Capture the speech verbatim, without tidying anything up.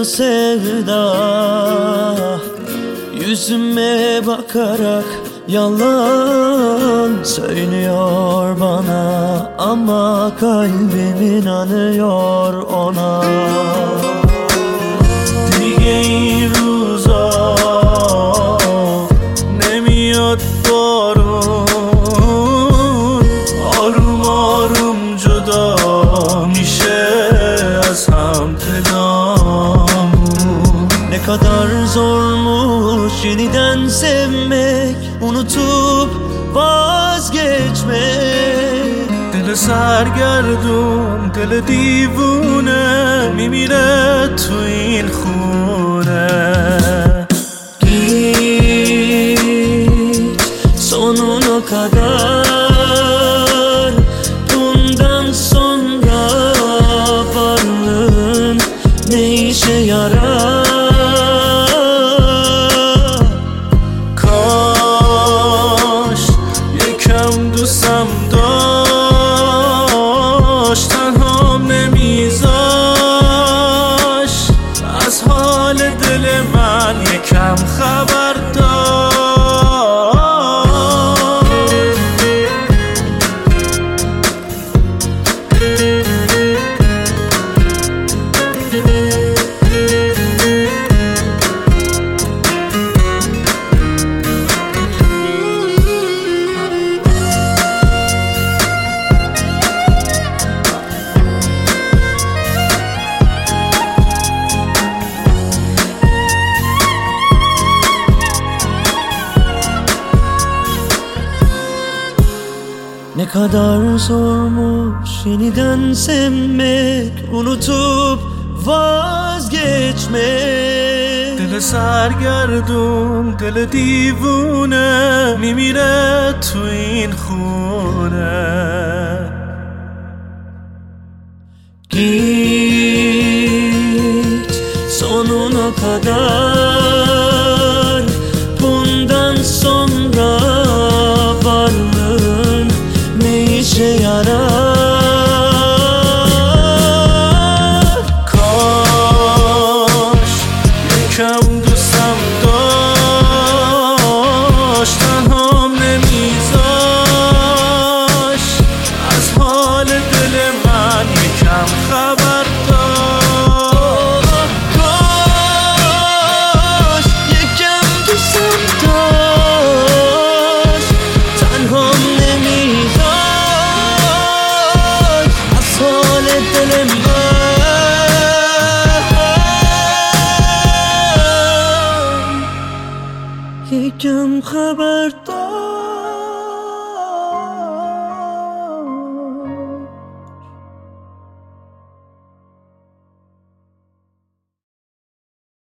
sevda, yüzüme bakarak yalan söylüyor bana, ama kalbim inanıyor ona. دیگه روزا نمیاد بارون، آروم آروم جدا میشه از هم دلامون. Ne kadar zormuş yeniden sevmek, unutup vazgeçmek. دل سرگردون، دل دیوونه میمیره تو این خونه. Git sonuna kadar, bundan sonra varlığın ne işe yarar? کاش یکم دوستم داشت، تنهام نمیذاش از حال دل من یکم خبر داشت. Ne kadar zormuş yeniden sevmek, unutup vazgeçmek. دل سرگردون، دل دیوونه میمیره تو این خونه. Git sonuna kadar, bundan sonra varlığın ne işe yarar? کاش یکم دوستم داشت، تنهام نمیذاش از حال دل من یکم خبر داشت. کاش یکم دوستم داشت، تنهام نمیذاش از حال دل من یکم خبر داشت.